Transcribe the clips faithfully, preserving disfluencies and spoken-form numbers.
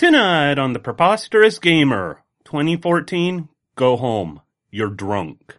Tonight on The Preposterous Gamer, twenty fourteen, go home. You're drunk.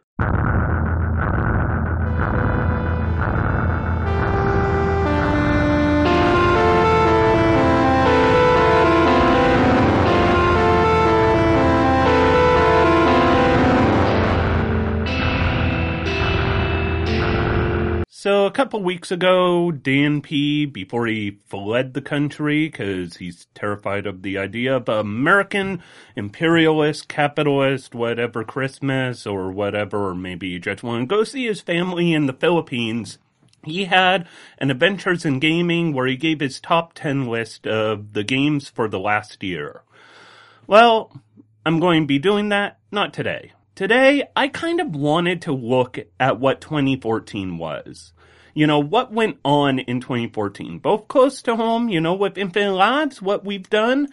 So a couple weeks ago, Dan P., before he fled the country because he's terrified of the idea of American imperialist, capitalist, whatever Christmas or whatever, or maybe you just want to go see his family in the Philippines, he had an Adventures in Gaming where he gave his top ten list of the games for the last year. Well, I'm going to be doing that, not today. Today, I kind of wanted to look at what twenty fourteen was. You know, what went on in twenty fourteen, both close to home, you know, with Infinite Labs, what we've done,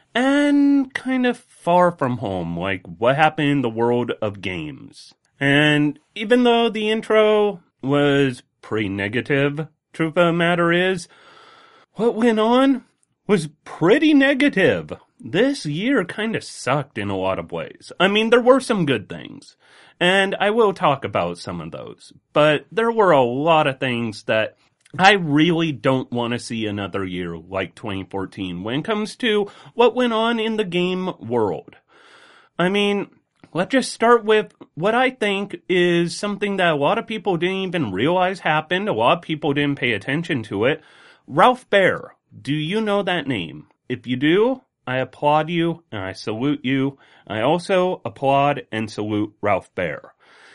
and kind of far from home, like what happened in the world of games. And even though the intro was pretty negative, truth of the matter is, what went on was pretty negative. This year kind of sucked in a lot of ways. I mean, there were some good things, and I will talk about some of those, but there were a lot of things that I really don't want to see another year like twenty fourteen when it comes to what went on in the game world. I mean, let's just start with what I think is something that a lot of people didn't even realize happened. A lot of people didn't pay attention to it. Ralph Baer. Do you know that name? If you do, I applaud you and I salute you. I also applaud and salute Ralph Baer.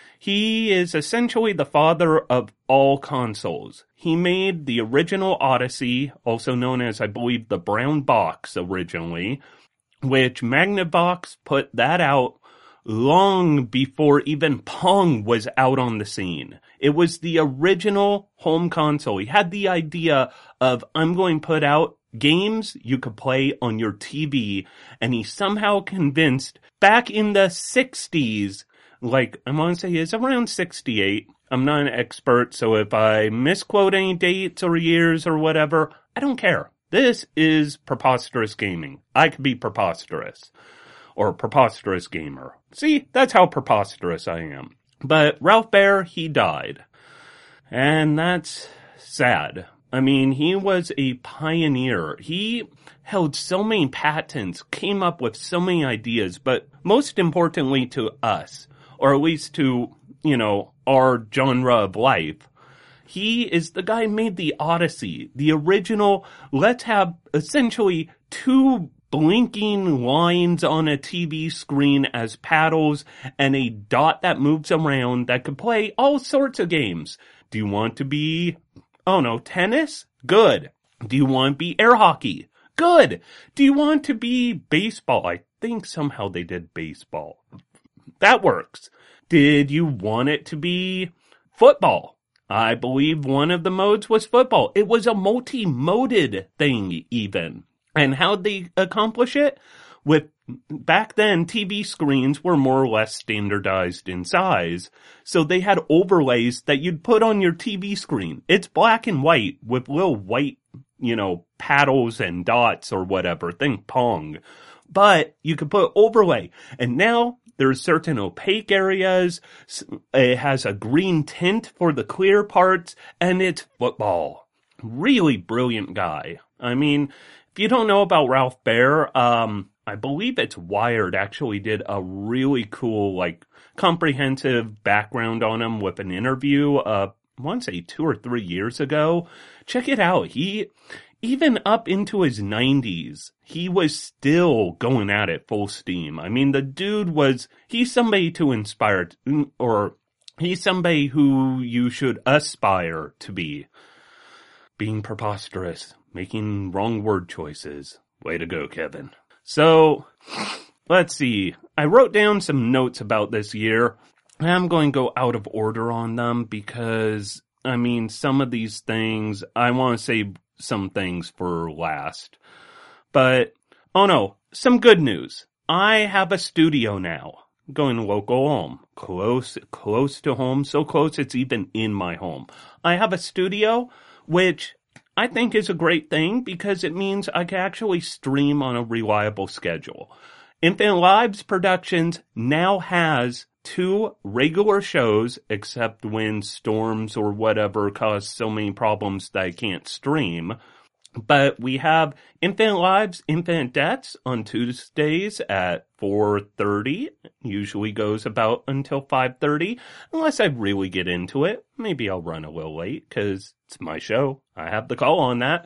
He is essentially the father of all consoles. He made the original Odyssey, also known as, I believe, the Brown Box originally, which Magnavox put that out long before even Pong was out on the scene. It was the original home console. He had the idea of, I'm going to put out games you could play on your T V, and he somehow convinced, back in the sixties, like, I want to say it's around sixty-eight, I'm not an expert, so if I misquote any dates or years or whatever, I don't care. This is Preposterous Gaming. I could be preposterous. Or Preposterous Gamer. See, that's how preposterous I am. But Ralph Baer, he died. And that's sad. I mean, he was a pioneer. He held so many patents, came up with so many ideas, but most importantly to us, or at least to, you know, our genre of life, he is the guy who made the Odyssey, the original, let's have essentially two blinking lines on a T V screen as paddles and a dot that moves around that could play all sorts of games. Do you want to be, oh no, tennis? Good. Do you want to be air hockey? Good. Do you want to be baseball? I think somehow they did baseball. That works. Did you want it to be football? I believe one of the modes was football. It was a multi-moded thing even. And how'd they accomplish it? With, back then, T V screens were more or less standardized in size, so they had overlays that you'd put on your T V screen. It's black and white with little white, you know, paddles and dots or whatever. Think Pong. But you could put overlay. And now there's certain opaque areas. It has a green tint for the clear parts, and it's football. Really brilliant guy. I mean, if you don't know about Ralph Baer, um, I believe it's Wired actually did a really cool, like, comprehensive background on him with an interview, uh, I want to say two or three years ago. Check it out. He, even up into his nineties, he was still going at it full steam. I mean, the dude was, he's somebody to inspire, or he's somebody who you should aspire to be. Being preposterous. Making wrong word choices. Way to go, Kevin. So, let's see. I wrote down some notes about this year. I'm going to go out of order on them because, I mean, some of these things, I want to save some things for last. But, oh no, some good news. I have a studio now. Going to local home. Close, close to home. So close it's even in my home. I have a studio, which I think is a great thing because it means I can actually stream on a reliable schedule. Infinite Lives Productions now has two regular shows, except when storms or whatever cause so many problems that I can't stream. But we have Infinite Lives, Infinite Deaths on Tuesdays at four thirty. Usually goes about until five thirty. Unless I really get into it. Maybe I'll run a little late because it's my show. I have the call on that.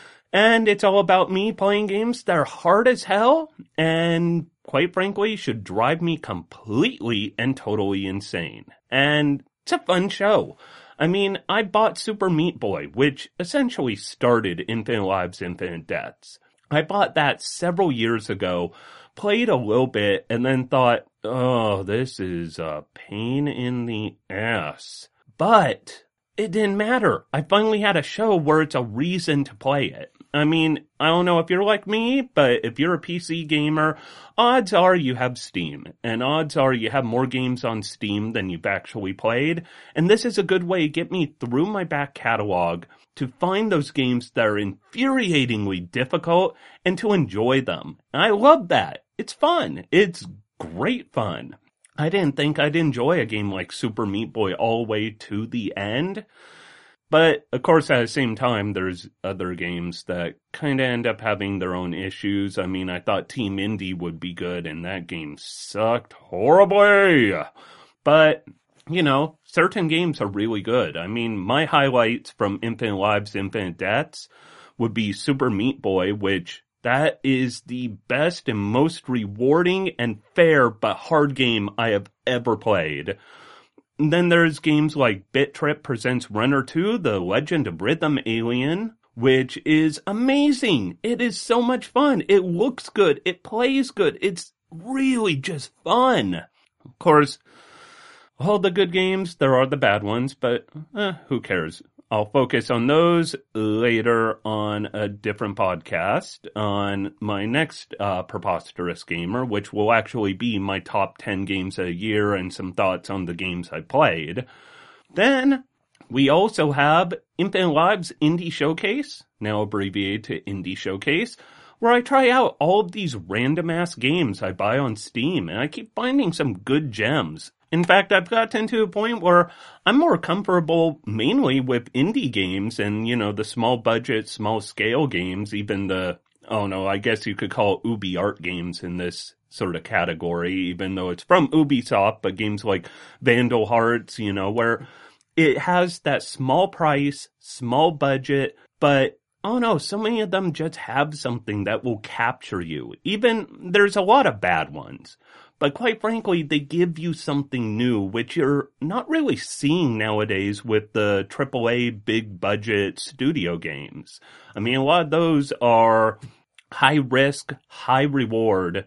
And it's all about me playing games that are hard as hell and, quite frankly, should drive me completely and totally insane. And it's a fun show. I mean, I bought Super Meat Boy, which essentially started Infinite Lives, Infinite Deaths. I bought that several years ago, played a little bit, and then thought, oh, this is a pain in the ass. But it didn't matter. I finally had a show where it's a reason to play it. I mean, I don't know if you're like me, but if you're a P C gamer, odds are you have Steam. And odds are you have more games on Steam than you've actually played. And this is a good way to get me through my back catalog to find those games that are infuriatingly difficult and to enjoy them. And I love that. It's fun. It's great fun. I didn't think I'd enjoy a game like Super Meat Boy all the way to the end. But, of course, at the same time, there's other games that kind of end up having their own issues. I mean, I thought Team Indie would be good, and that game sucked horribly. But, you know, certain games are really good. I mean, my highlights from Infinite Lives, Infinite Deaths would be Super Meat Boy, which that is the best and most rewarding and fair but hard game I have ever played. Then there's games like Bit Trip Presents Runner two, The Legend of Rhythm Alien, which is amazing. It is so much fun. It looks good. It plays good. It's really just fun. Of course, all the good games, there are the bad ones, but eh, who cares? I'll focus on those later on a different podcast on my next uh, Preposterous Gamer, which will actually be my top ten games a year and some thoughts on the games I played. Then we also have Infinite Lives Indie Showcase, now abbreviated to Indie Showcase, where I try out all of these random-ass games I buy on Steam, and I keep finding some good gems. In fact, I've gotten to a point where I'm more comfortable mainly with indie games and, you know, the small budget, small scale games, even the, oh no, I guess you could call Ubi art games in this sort of category, even though it's from Ubisoft, but games like Vandal Hearts, you know, where it has that small price, small budget, but oh no, so many of them just have something that will capture you. Even, there's a lot of bad ones. But quite frankly, they give you something new, which you're not really seeing nowadays with the triple A big budget studio games. I mean, a lot of those are high risk, high reward.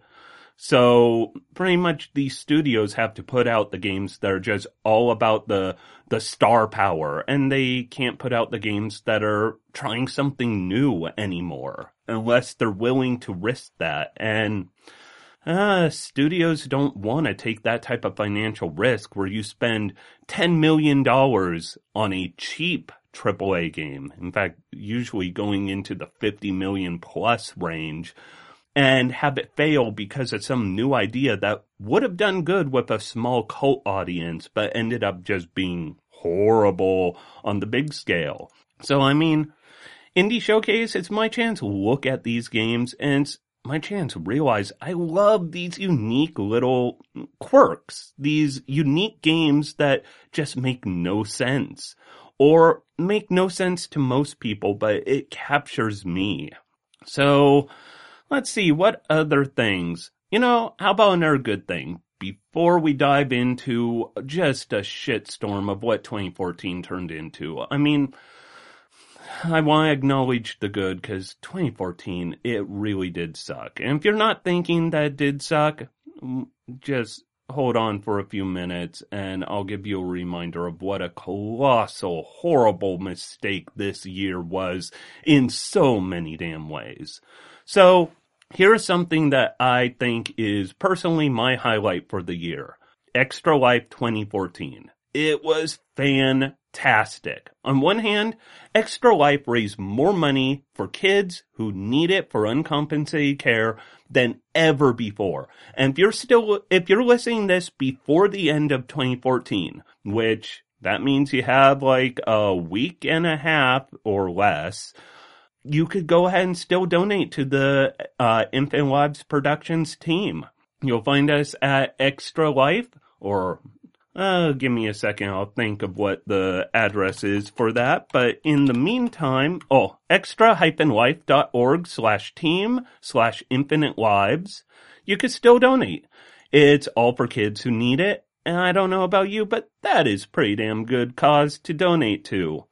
So pretty much these studios have to put out the games that are just all about the the star power, and they can't put out the games that are trying something new anymore unless they're willing to risk that. And Uh, studios don't want to take that type of financial risk where you spend ten million dollars on a cheap triple A game. In fact, usually going into the fifty million plus range, and have it fail because of some new idea that would have done good with a small cult audience, but ended up just being horrible on the big scale. So, I mean, Indie Showcase, it's my chance to look at these games, and it's my chance to realize I love these unique little quirks, these unique games that just make no sense, or make no sense to most people, but it captures me. So, let's see, what other things? You know, how about another good thing? Before we dive into just a shitstorm of what twenty fourteen turned into, I mean, I want to acknowledge the good, because twenty fourteen, it really did suck. And if you're not thinking that it did suck, just hold on for a few minutes, and I'll give you a reminder of what a colossal, horrible mistake this year was in so many damn ways. So, here's something that I think is personally my highlight for the year. Extra Life twenty fourteen. It was fantastic. fantastic. On one hand, Extra Life raised more money for kids who need it for uncompensated care than ever before. And if you're still, if you're listening to this before the end of twenty fourteen, which that means you have like a week and a half or less, you could go ahead and still donate to the uh, Infinite Lives Productions team. You'll find us at Extra Life, or uh, give me a second, I'll think of what the address is for that. But in the meantime, oh, extra-life.org slash team slash infinite lives. You could still donate. It's all for kids who need it. And I don't know about you, but that is pretty damn good cause to donate to.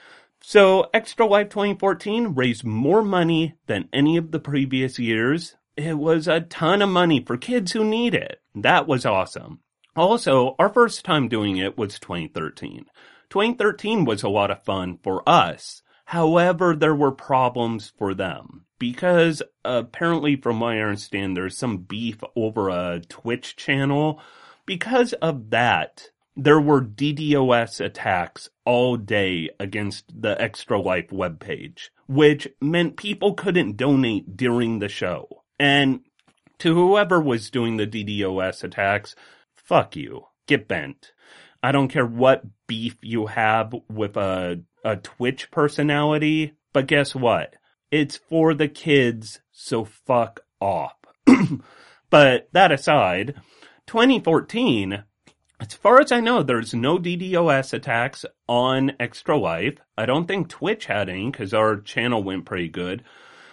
So Extra Life twenty fourteen raised more money than any of the previous years. It was a ton of money for kids who need it. That was awesome. Also, our first time doing it was twenty thirteen. twenty thirteen was a lot of fun for us. However, there were problems for them. Because apparently, from what I understand, there's some beef over a Twitch channel. Because of that, there were D DoS attacks all day against the Extra Life webpage, which meant people couldn't donate during the show. And to whoever was doing the D DoS attacks, fuck you. Get bent. I don't care what beef you have with a, a Twitch personality, but guess what? It's for the kids, so fuck off. But that aside, twenty fourteen, as far as I know, there's no D DoS attacks on Extra Life. I don't think Twitch had any because our channel went pretty good.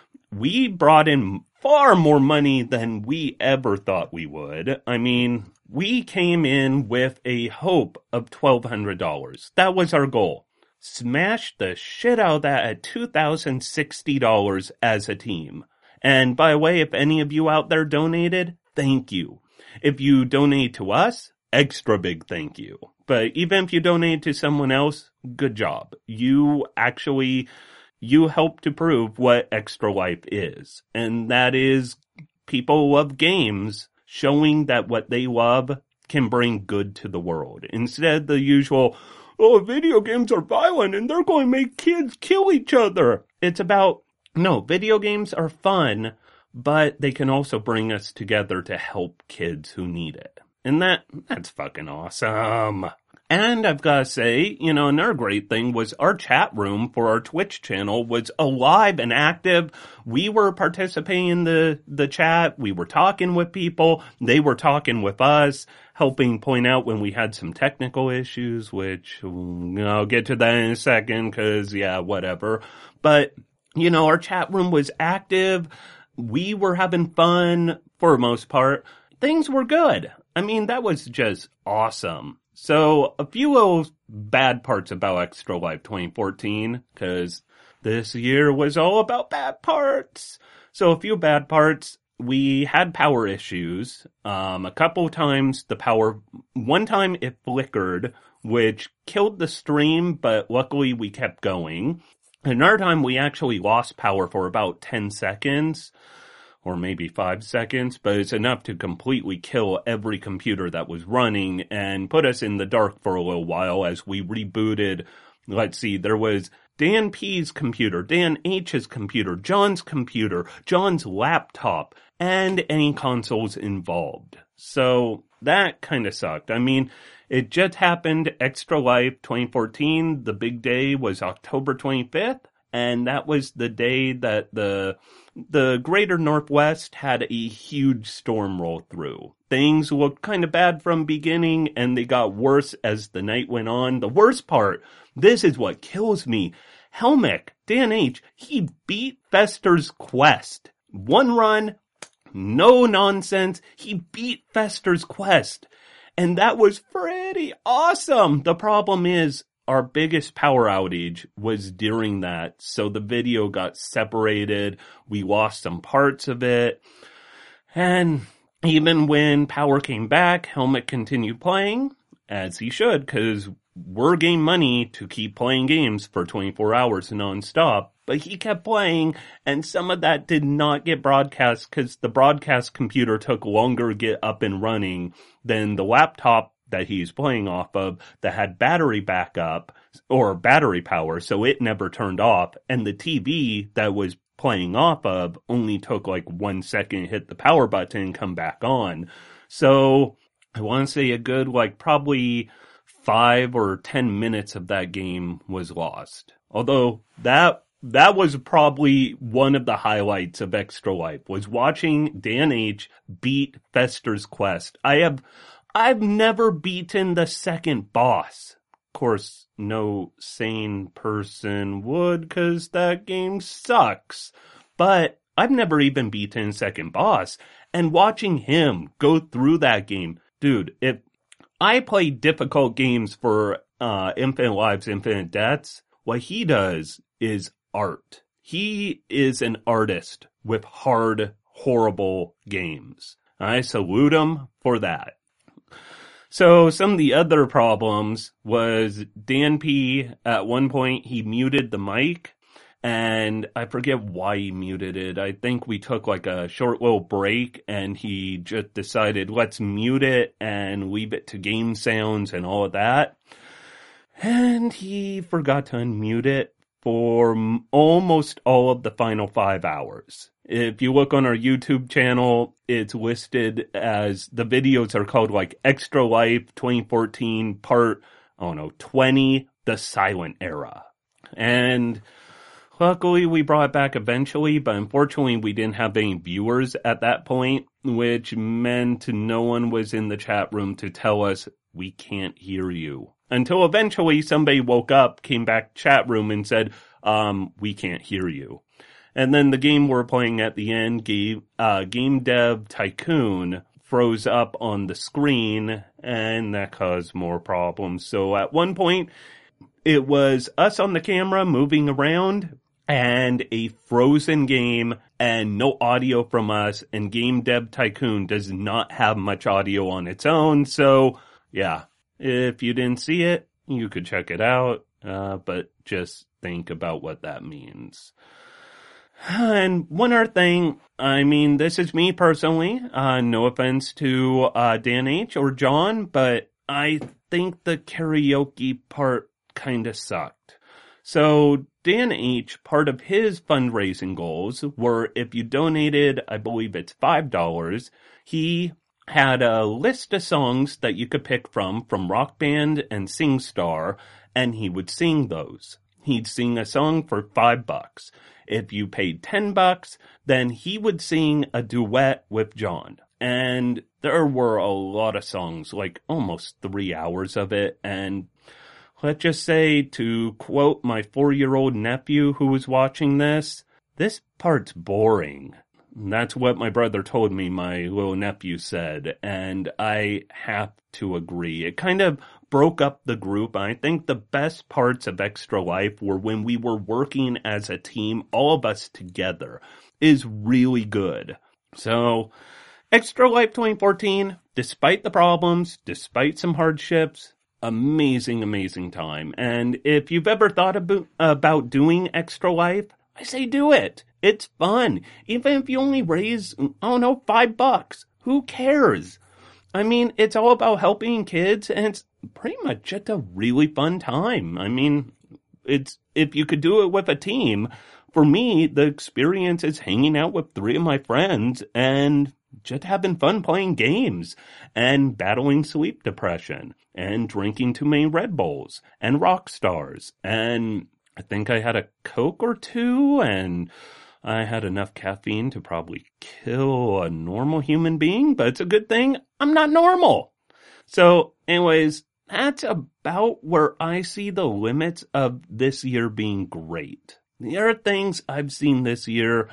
We brought in far more money than we ever thought we would. I mean, we came in with a hope of twelve hundred dollars. That was our goal. Smashed the shit out of that at two thousand sixty dollars as a team. And by the way, if any of you out there donated, thank you. If you donate to us, extra big thank you. But even if you donate to someone else, good job. You actually, you help to prove what Extra Life is. And that is people love games showing that what they love can bring good to the world. Instead, the usual, oh, video games are violent and they're going to make kids kill each other. It's about, no, video games are fun, but they can also bring us together to help kids who need it. And that, that's fucking awesome. And I've got to say, you know, another great thing was our chat room for our Twitch channel was alive and active. We were participating in the, the chat. We were talking with people. They were talking with us, helping point out when we had some technical issues, which I'll get to that in a second because, yeah, whatever. But, you know, our chat room was active. We were having fun for the most part. Things were good. I mean, that was just awesome. So, a few little bad parts about Extra Life twenty fourteen, because this year was all about bad parts. So, a few bad parts. We had power issues. Um, a couple times the power, one time it flickered, which killed the stream, but luckily we kept going. Another time we actually lost power for about ten seconds. Or maybe five seconds, but it's enough to completely kill every computer that was running and put us in the dark for a little while as we rebooted. Let's see, there was Dan P's computer, Dan H's computer, John's computer, John's laptop, and any consoles involved. So that kind of sucked. I mean, it just happened, Extra Life twenty fourteen, the big day was October twenty-fifth, and that was the day that the The greater Northwest had a huge storm roll through. Things looked kind of bad from beginning, and they got worse as the night went on. The worst part, this is what kills me. Helmick, Dan H., he beat Fester's quest. One run, no nonsense. He beat Fester's quest. And that was pretty awesome. The problem is, our biggest power outage was during that, so the video got separated, we lost some parts of it, and even when power came back, Helmet continued playing, as he should, because we're getting money to keep playing games for twenty-four hours non-stop, but he kept playing, and some of that did not get broadcast because the broadcast computer took longer to get up and running than the laptop that he's playing off of that had battery backup. or battery power, so it never turned off. And the T V that was playing off of only took like one second to hit the power button and come back on. So I want to say a good, like, probably five or ten minutes of that game was lost. Although that that was probably one of the highlights of Extra Life, was watching Dan H beat Fester's Quest. I have I've never beaten the second boss. Of course, no sane person would, because that game sucks. But I've never even beaten second boss. And watching him go through that game, dude, if I play difficult games for uh, Infinite Lives, Infinite Deaths, what he does is art. He is an artist with hard, horrible games. I salute him for that. So some of the other problems was Dan P, at one point, he muted the mic. And I forget why he muted it. I think we took like a short little break and he just decided, let's mute it and leave it to game sounds and all of that. And he forgot to unmute it for almost all of the final five hours. If you look on our YouTube channel, it's listed as, the videos are called like Extra Life twenty fourteen part, I don't know, twenty, the silent era. And luckily, we brought it back eventually, but unfortunately, we didn't have any viewers at that point, which meant no one was in the chat room to tell us, we can't hear you. Until eventually, somebody woke up, came back chat room, and said, um, we can't hear you. And then the game we're playing at the end, game, uh, Game Dev Tycoon, froze up on the screen, and that caused more problems. So at one point, it was us on the camera moving around, and a frozen game and no audio from us, and Game Dev Tycoon does not have much audio on its own. So yeah, if you didn't see it, you could check it out, uh, but just think about what that means. And one other thing, I mean, this is me personally, uh, no offense to uh, Dan H or John, but I think the karaoke part kind of sucked. So Dan H, part of his fundraising goals were, if you donated, I believe it's five dollars, he had a list of songs that you could pick from, from Rock Band and SingStar, and he would sing those. He'd sing a song for five bucks. If you paid ten bucks, then he would sing a duet with John. And there were a lot of songs, like almost three hours of it, and let's just say, to quote my four-year-old nephew who was watching this, this part's boring. That's what my brother told me, my little nephew said, and I have to agree. It kind of broke up the group. I think the best parts of Extra Life were when we were working as a team, all of us together, is really good. So, Extra Life twenty fourteen, despite the problems, despite some hardships, amazing, amazing time. And if you've ever thought about, about doing Extra Life, I say do it. It's fun. Even if you only raise, I don't know, five bucks. Who cares? I mean, it's all about helping kids, and it's pretty much just a really fun time. I mean, it's if you could do it with a team, for me, the experience is hanging out with three of my friends and just having fun playing games and battling sleep depression and drinking too many Red Bulls and rock stars. And I think I had a Coke or two, and I had enough caffeine to probably kill a normal human being, but it's a good thing I'm not normal. So anyways, that's about where I see the limits of this year being great. The other things I've seen this year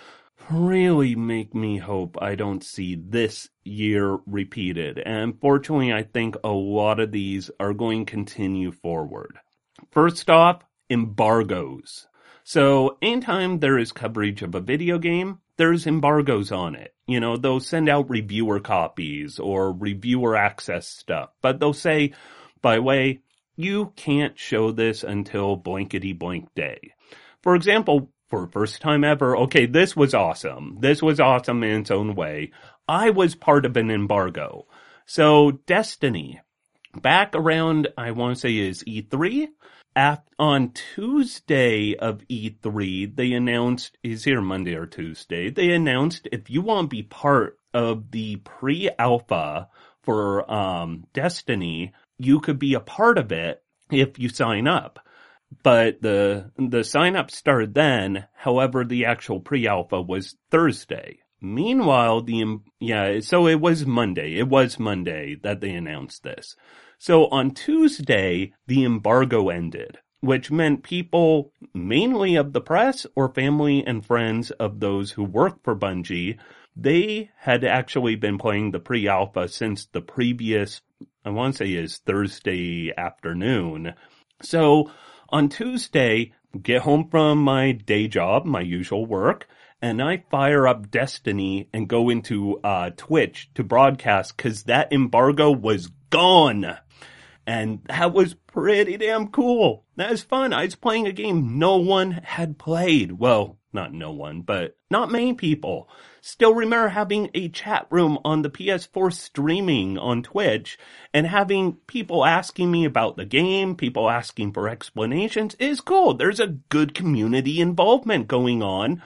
really make me hope I don't see this year repeated. And fortunately, I think a lot of these are going to continue forward. First off, embargoes. So anytime there is coverage of a video game, there's embargoes on it. You know, they'll send out reviewer copies or reviewer access stuff, but they'll say, by the way, you can't show this until blankety blank day. For example, for first time ever, okay, this was awesome. This was awesome in its own way. I was part of an embargo. So Destiny, back around, I want to say is E three, Af- on Tuesday of E three, they announced, is here Monday or Tuesday, they announced if you want to be part of the pre-alpha for um, Destiny, you could be a part of it if you sign up. But the the sign up started then. However, the actual pre-alpha was Thursday. Meanwhile, the yeah, so it was Monday. It was Monday that they announced this. So on Tuesday, the embargo ended, which meant people, mainly of the press or family and friends of those who work for Bungie, they had actually been playing the pre-alpha since the previous, I want to say is Thursday afternoon. So on Tuesday, get home from my day job, my usual work, and I fire up Destiny and go into uh, Twitch to broadcast because that embargo was gone. And that was pretty damn cool. That was fun. I was playing a game no one had played. Well, not no one, but not many people. Still remember having a chat room on the P S four streaming on Twitch and having people asking me about the game, people asking for explanations. It's cool. There's a good community involvement going on.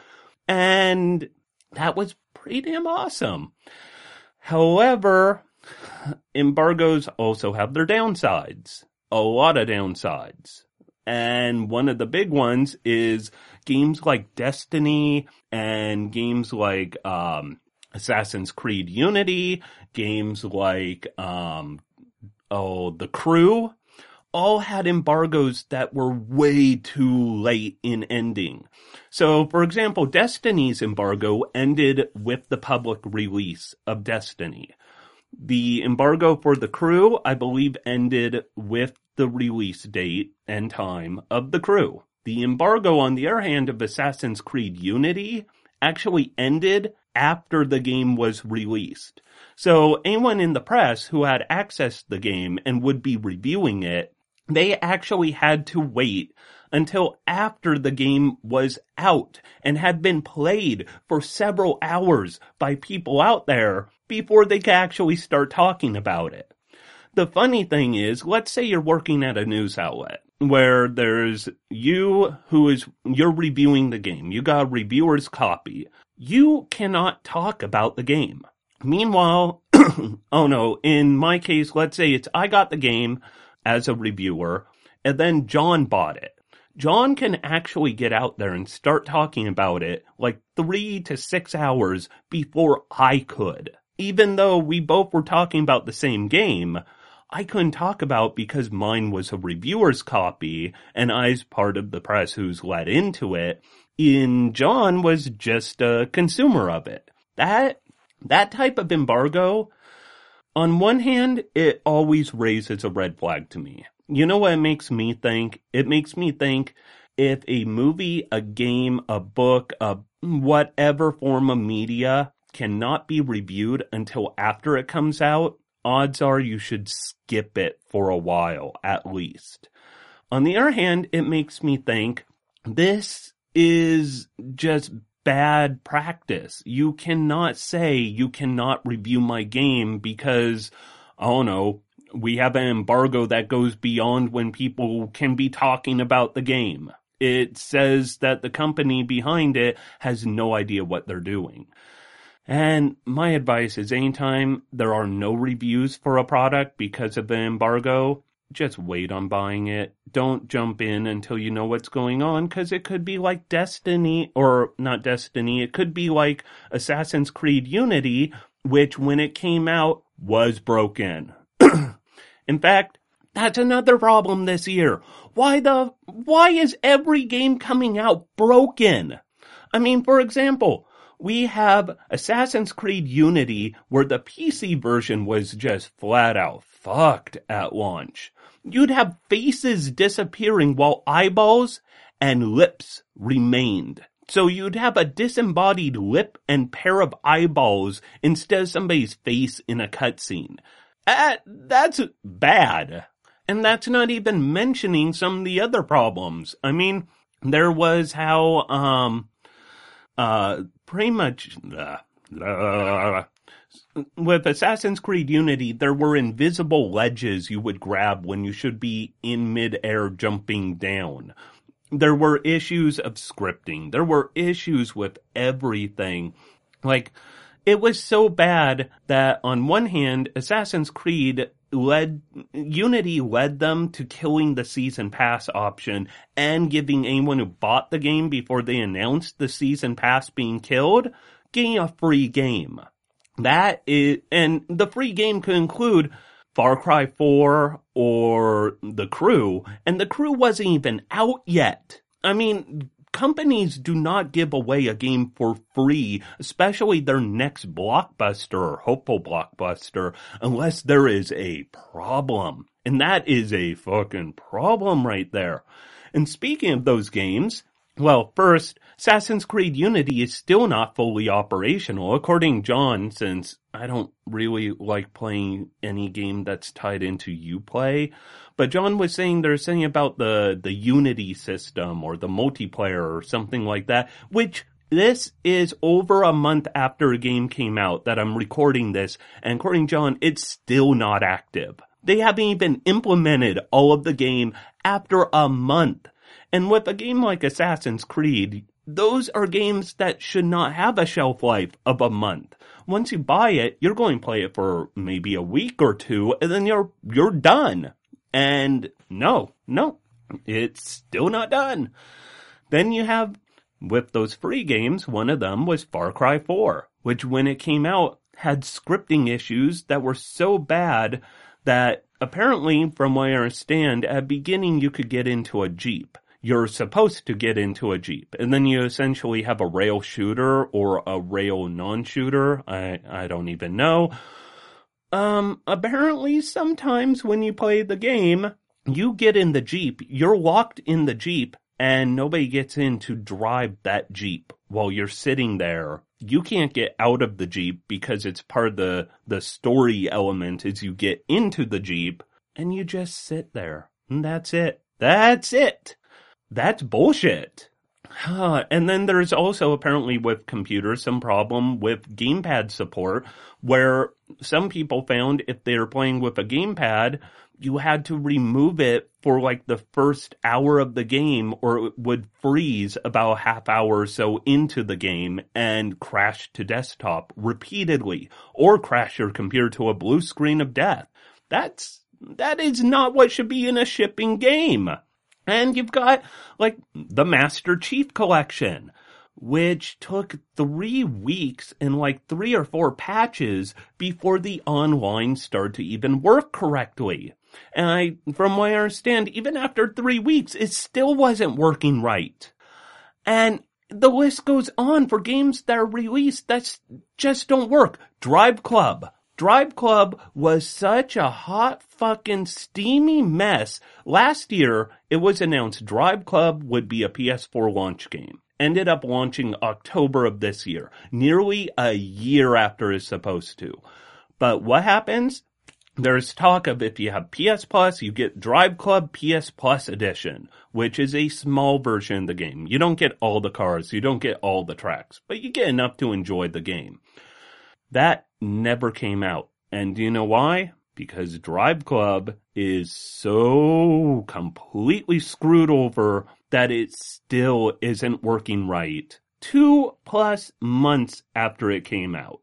And that was pretty damn awesome. However, embargoes also have their downsides. A lot of downsides. And one of the big ones is games like Destiny and games like um, Assassin's Creed Unity, games like um, oh, The Crew, all had embargoes that were way too late in ending. So, for example, Destiny's embargo ended with the public release of Destiny. The embargo for The Crew, I believe, ended with the release date and time of The Crew. The embargo, on the other hand, of Assassin's Creed Unity actually ended after the game was released. So anyone in the press who had access to the game and would be reviewing it, they actually had to wait until after the game was out and had been played for several hours by people out there before they could actually start talking about it. The funny thing is, let's say you're working at a news outlet where there's you who is, you're reviewing the game. You got a reviewer's copy. You cannot talk about the game. Meanwhile, oh no, in my case, let's say it's I got the game as a reviewer and then John bought it. John can actually get out there and start talking about it like three to six hours before I could. Even though we both were talking about the same game, I couldn't talk about because mine was a reviewer's copy and I was part of the press who's let into it. In John was just a consumer of it. That, that type of embargo, on one hand, it always raises a red flag to me. You know what it makes me think? It makes me think if a movie, a game, a book, a whatever form of media cannot be reviewed until after it comes out, odds are you should skip it for a while, at least. On the other hand, it makes me think this is just bad practice. You cannot say you cannot review my game because, I don't know, we have an embargo that goes beyond when people can be talking about the game. It says that the company behind it has no idea what they're doing. And my advice is anytime there are no reviews for a product because of the embargo, just wait on buying it. Don't jump in until you know what's going on, because it could be like Destiny, or not Destiny, it could be like Assassin's Creed Unity, which when it came out was broken. In fact, that's another problem this year. Why the, why is every game coming out broken? I mean, for example, we have Assassin's Creed Unity where the P C version was just flat out fucked at launch. You'd have faces disappearing while eyeballs and lips remained. So you'd have a disembodied lip and pair of eyeballs instead of somebody's face in a cutscene. That, that's bad. And that's not even mentioning some of the other problems. I mean, there was how, um, uh, pretty much, uh, uh, With Assassin's Creed Unity, there were invisible ledges you would grab when you should be in midair jumping down. There were issues of scripting. There were issues with everything. Like, it was so bad that on one hand, Assassin's Creed led, Unity led them to killing the season pass option and giving anyone who bought the game before they announced the season pass being killed, getting a free game. That is, and the free game could include Far Cry four or The Crew, and The Crew wasn't even out yet. I mean, companies do not give away a game for free, especially their next blockbuster or hopeful blockbuster, unless there is a problem. And that is a fucking problem right there. And speaking of those games, well, first, Assassin's Creed Unity is still not fully operational, according to John, since I don't really like playing any game that's tied into Uplay. But John was saying there's something about the, the Unity system or the multiplayer or something like that, which this is over a month after a game came out that I'm recording this, and according to John, it's still not active. They haven't even implemented all of the game after a month. And with a game like Assassin's Creed, those are games that should not have a shelf life of a month. Once you buy it, you're going to play it for maybe a week or two, and then you're you're done. And no, no, it's still not done. Then you have, with those free games, one of them was Far Cry four, which when it came out had scripting issues that were so bad that apparently, from what I understand, at the beginning you could get into a Jeep. You're supposed to get into a Jeep, and then you essentially have a rail shooter or a rail non-shooter. I, I don't even know. Um, apparently sometimes when you play the game, you get in the Jeep, you're locked in the Jeep, and nobody gets in to drive that Jeep while you're sitting there. You can't get out of the Jeep because it's part of the, the story element is you get into the Jeep, and you just sit there. And that's it. That's it. That's bullshit. And then there's also apparently with computers some problem with gamepad support where some people found if they were playing with a gamepad, you had to remove it for like the first hour of the game or it would freeze about a half hour or so into the game and crash to desktop repeatedly or crash your computer to a blue screen of death. That's, that is not what should be in a shipping game. And you've got, like, the Master Chief Collection, which took three weeks and, like, three or four patches before the online started to even work correctly. And I, from what I understand, even after three weeks, it still wasn't working right. And the list goes on for games that are released that just don't work. Drive Club. Drive Club was such a hot fucking steamy mess. Last year, it was announced Drive Club would be a P S four launch game. Ended up launching October of this year, nearly a year after it's supposed to. But what happens? There's talk of if you have P S Plus, you get Drive Club P S Plus Edition, which is a small version of the game. You don't get all the cars, you don't get all the tracks, but you get enough to enjoy the game. That never came out. And do you know why? Because Drive Club is so completely screwed over that it still isn't working right. Two plus months after it came out.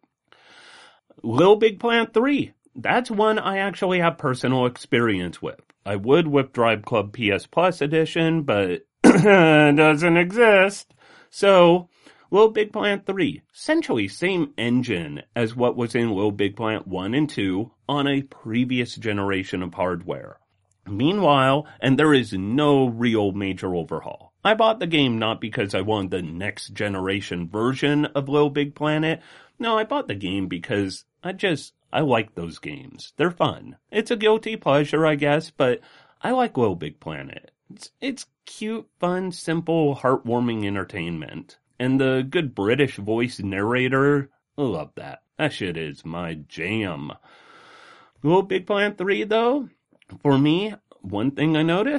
Little Big Planet three. That's one I actually have personal experience with. I would with Drive Club P S Plus Edition, but it doesn't exist. So, Little Big Planet three, essentially same engine as what was in Little Big Planet one and two on a previous generation of hardware. Meanwhile, and there is no real major overhaul. I bought the game not because I wanted the next generation version of Little Big Planet. No, I bought the game because I just, I like those games. They're fun. It's a guilty pleasure, I guess, but I like Little Big Planet. It's, it's cute, fun, simple, heartwarming entertainment. And the good British voice narrator, I love that. That shit is my jam. Little Big Planet three, though, for me, one thing I noticed,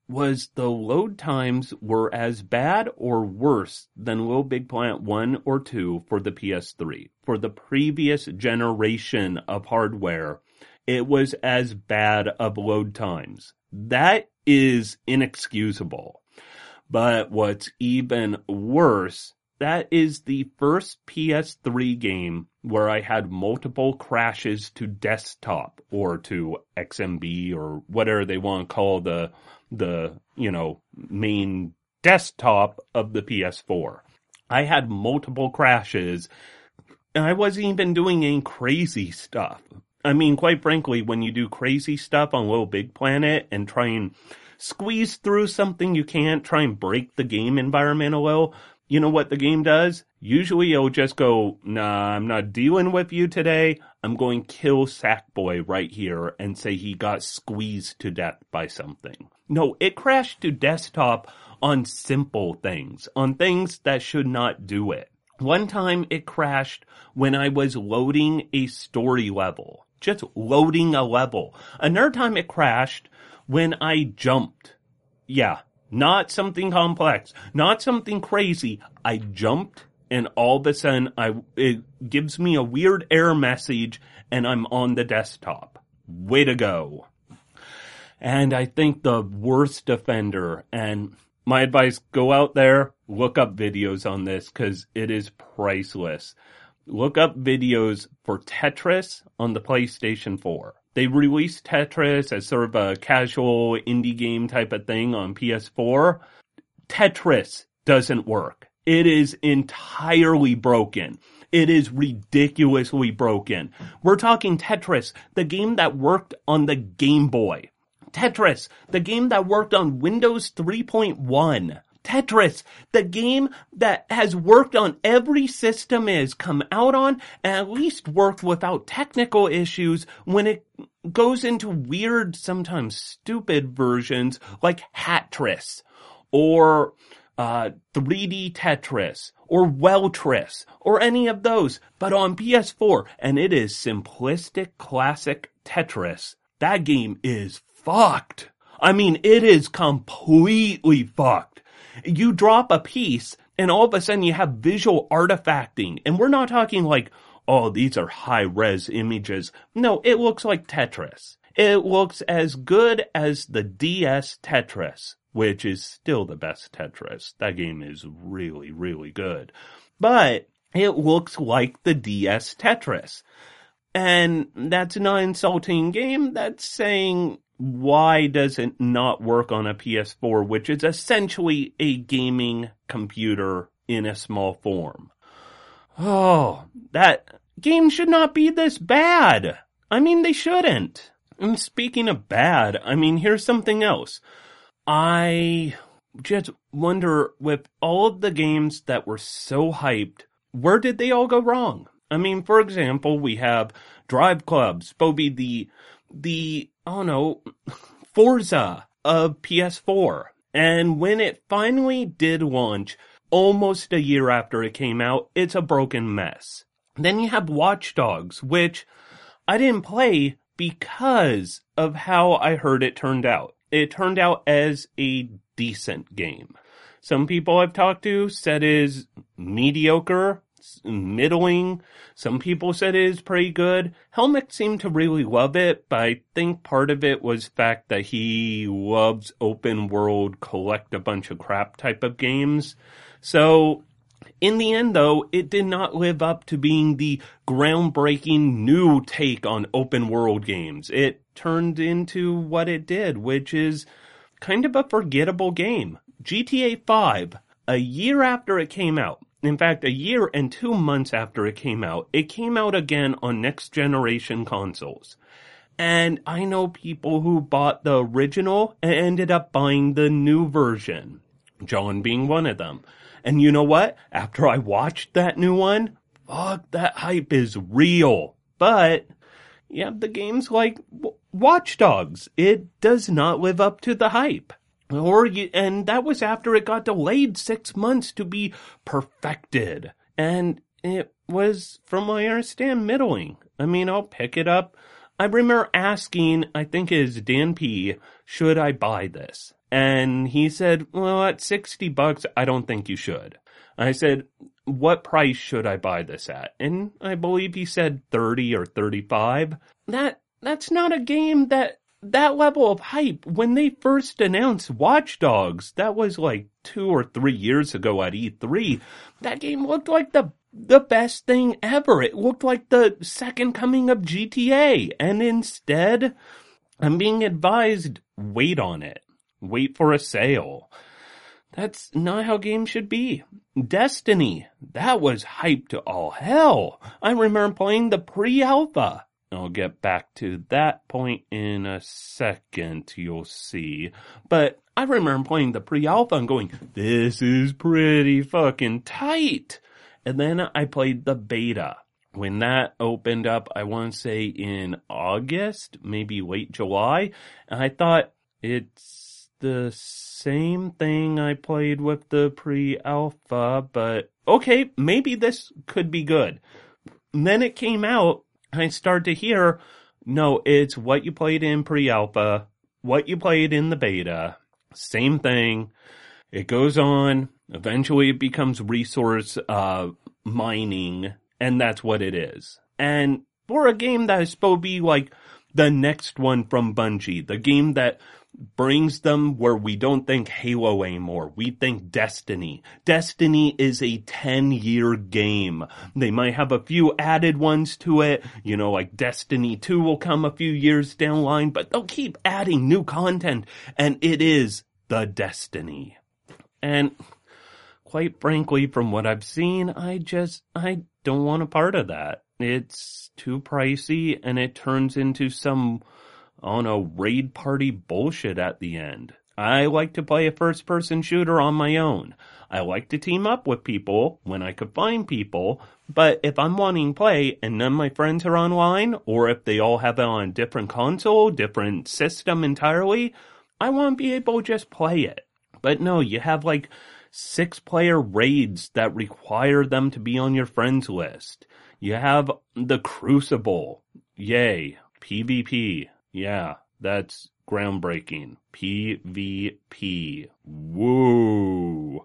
was the load times were as bad or worse than Little Big Planet one or two for the P S three. For the previous generation of hardware, it was as bad of load times. That is inexcusable. But what's even worse, that is the first P S three game where I had multiple crashes to desktop or to X M B or whatever they want to call the the, you know, main desktop of the P S four. I had multiple crashes, and I wasn't even doing any crazy stuff. I mean, quite frankly, when you do crazy stuff on Little Big Planet and try and squeeze through something you can't, try and break the game environment a little, you know what the game does? Usually it'll just go, nah, I'm not dealing with you today. I'm going to kill Sackboy right here and say he got squeezed to death by something. No, it crashed to desktop on simple things, on things that should not do it. One time it crashed when I was loading a story level. Just loading a level. Another time it crashed when I jumped. Yeah. Not something complex, not something crazy. I jumped and all of a sudden I, it gives me a weird error message and I'm on the desktop. Way to go. And I think the worst offender, and my advice, go out there, look up videos on this because it is priceless. Look up videos for Tetris on the PlayStation four. They released Tetris as sort of a casual indie game type of thing on P S four. Tetris doesn't work. It is entirely broken. It is ridiculously broken. We're talking Tetris, the game that worked on the Game Boy. Tetris, the game that worked on Windows three point one. Tetris, the game that has worked on every system it has come out on and at least worked without technical issues when it goes into weird, sometimes stupid versions like Hatris or uh three D Tetris or Weltris or any of those, but on P S four, and it is simplistic classic Tetris. That game is fucked. I mean, it is completely fucked. You drop a piece and all of a sudden you have visual artifacting. And we're not talking like, oh, these are high-res images. No, it looks like Tetris. It looks as good as the D S Tetris, which is still the best Tetris. That game is really, really good. But it looks like the D S Tetris. And that's not an insulting game. That's saying, why does it not work on a P S four, which is essentially a gaming computer in a small form? Oh, that game should not be this bad. I mean, they shouldn't. And speaking of bad, I mean, here's something else. I just wonder, with all of the games that were so hyped, where did they all go wrong? I mean, for example, we have Drive Club, supposed to be the, the, I don't know, Forza of P S four. And when it finally did launch, almost a year after it came out, it's a broken mess. Then you have Watch Dogs, which I didn't play because of how I heard it turned out. It turned out as a decent game. Some people I've talked to said it is mediocre, middling. Some people said it is pretty good. Helmick seemed to really love it, but I think part of it was the fact that he loves open world, collect a bunch of crap type of games. So, in the end though, it did not live up to being the groundbreaking new take on open world games. It turned into what it did, which is kind of a forgettable game. G T A five, a year after it came out, in fact, a year and two months after it came out, it came out again on next generation consoles. And I know people who bought the original and ended up buying the new version. John being one of them. And you know what? After I watched that new one, fuck, that hype is real. But, yeah, the game's like Watch Dogs. It does not live up to the hype. Or you, and that was after it got delayed six months to be perfected. And it was, from what I understand, middling. I mean, I'll pick it up. I remember asking, I think it is Dan P., should I buy this? And he said, well, at sixty bucks, I don't think you should. I said, what price should I buy this at? And I believe he said thirty or thirty-five. That, that's not a game that, that level of hype. When they first announced Watch Dogs, that was like two or three years ago at E three. That game looked like the, the best thing ever. It looked like the second coming of G T A. And instead, I'm being advised, wait on it. Wait for a sale. That's not how games should be. Destiny, that was hyped to all hell. I remember playing the pre-alpha. I'll get back to that point in a second, you'll see. But I remember playing the pre-alpha and going, this is pretty fucking tight. And then I played the beta. When that opened up, I want to say in August, maybe late July. And I thought, it's the same thing I played with the pre-alpha, but okay, maybe this could be good. And then it came out, and I started to hear, no, it's what you played in pre-alpha, what you played in the beta, same thing. It goes on, eventually it becomes resource uh, mining, and that's what it is. And for a game that is supposed to be like the next one from Bungie, the game that brings them where we don't think Halo anymore. We think Destiny. Destiny is a ten-year game. They might have a few added ones to it. You know, like Destiny two will come a few years down the line, but they'll keep adding new content, and it is the Destiny. And quite frankly, from what I've seen, I just, I don't want a part of that. It's too pricey, and it turns into some, I don't know, raid party bullshit at the end. I like to play a first-person shooter on my own. I like to team up with people when I could find people, but if I'm wanting to play and none of my friends are online, or if they all have it on a different console, different system entirely, I want to be able to just play it. But no, you have like six-player raids that require them to be on your friends list. You have the Crucible. Yay. PvP. Yeah, that's groundbreaking. PvP. Woo.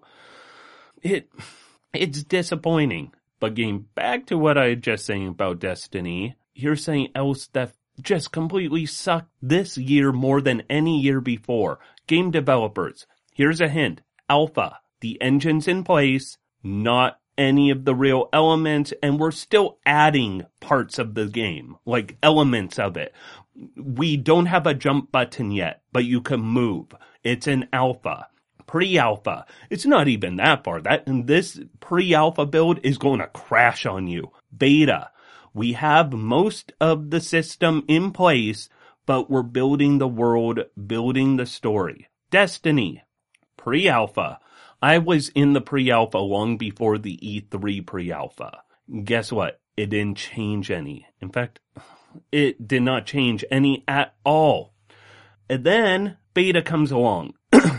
It, it's disappointing. But getting back to what I was just saying about Destiny, here's something else that just completely sucked this year more than any year before. Game developers. Here's a hint. Alpha. The engine's in place, not any of the real elements, and we're still adding parts of the game, like elements of it. We don't have a jump button yet, but you can move. It's an alpha. Pre-alpha. It's not even that far. That this pre-alpha build is going to crash on you. Beta. We have most of the system in place, but we're building the world, building the story. Destiny. Pre-alpha. I was in the pre-alpha long before the E three pre-alpha. Guess what? It didn't change any. In fact, it did not change any at all. And then beta comes along.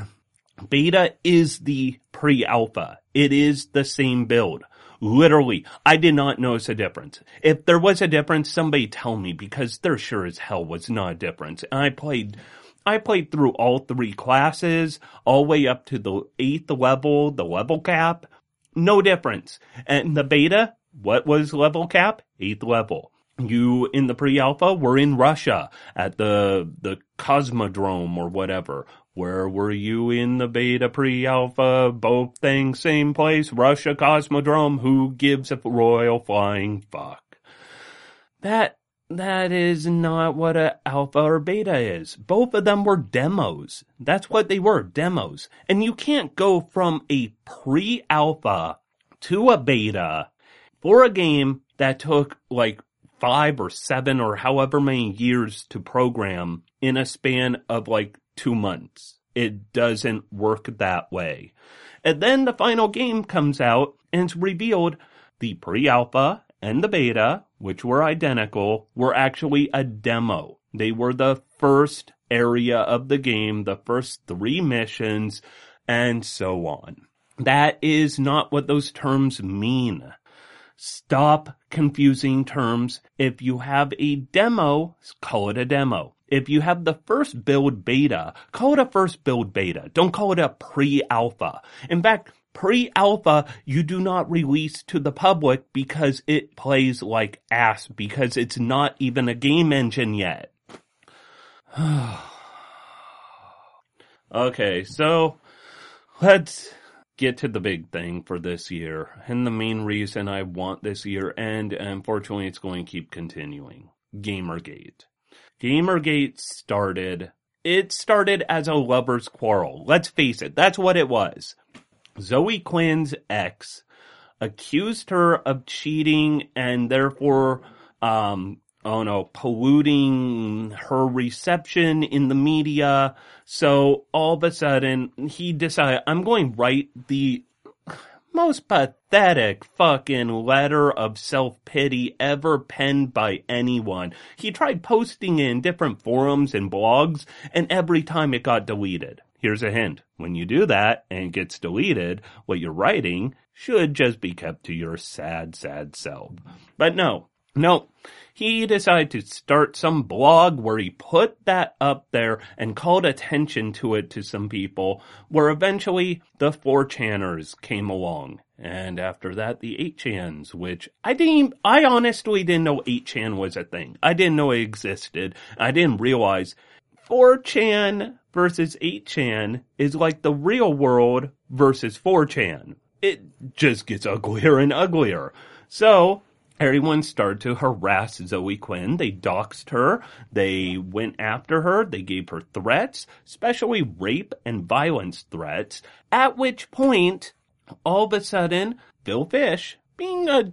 Beta is the pre-alpha. It is the same build. Literally, I did not notice a difference. If there was a difference, somebody tell me, because there sure as hell was not a difference. And I played... I played through all three classes, all the way up to the eighth level, the level cap. No difference. And the beta, what was level cap? Eighth level. You, in the pre-alpha, were in Russia at the, the Cosmodrome or whatever. Where were you in the beta pre-alpha? Both things, same place, Russia, Cosmodrome. Who gives a royal flying fuck? That... That is not what a alpha or beta is. Both of them were demos. That's what they were, demos. And you can't go from a pre-alpha to a beta for a game that took like five or seven or however many years to program in a span of like two months. It doesn't work that way. And then the final game comes out and it's revealed the pre-alpha and the beta, which were identical, were actually a demo. They were the first area of the game, the first three missions, and so on. That is not what those terms mean. Stop confusing terms. If you have a demo, call it a demo. if you have the first build beta, call it a first build beta. Don't call it a pre-alpha. In fact, pre-alpha, you do not release to the public because it plays like ass, because it's not even a game engine yet. Okay, so let's get to the big thing for this year, and the main reason I want this year, and unfortunately it's going to keep continuing. Gamergate. Gamergate started, it started as a lover's quarrel. Let's face it, that's what it was. Zoe Quinn's ex accused her of cheating and therefore, um, oh no, polluting her reception in the media. So all of a sudden he decided, I'm going to write the most pathetic fucking letter of self-pity ever penned by anyone. He tried posting it in different forums and blogs, and every time it got deleted. Here's a hint. When you do that and it gets deleted, what you're writing should just be kept to your sad, sad self. But no, no. He decided to start some blog where he put that up there and called attention to it to some people, where eventually the four chaners came along. And after that, the eight chans, which I didn't, I honestly didn't know eight chan was a thing. I didn't know it existed. I didn't realize four chan versus eight chan is like the real world versus four chan. It just gets uglier and uglier. So everyone started to harass Zoe Quinn. They doxed her. They went after her. They gave her threats, especially rape and violence threats. At which point, all of a sudden, Phil Fish, being a,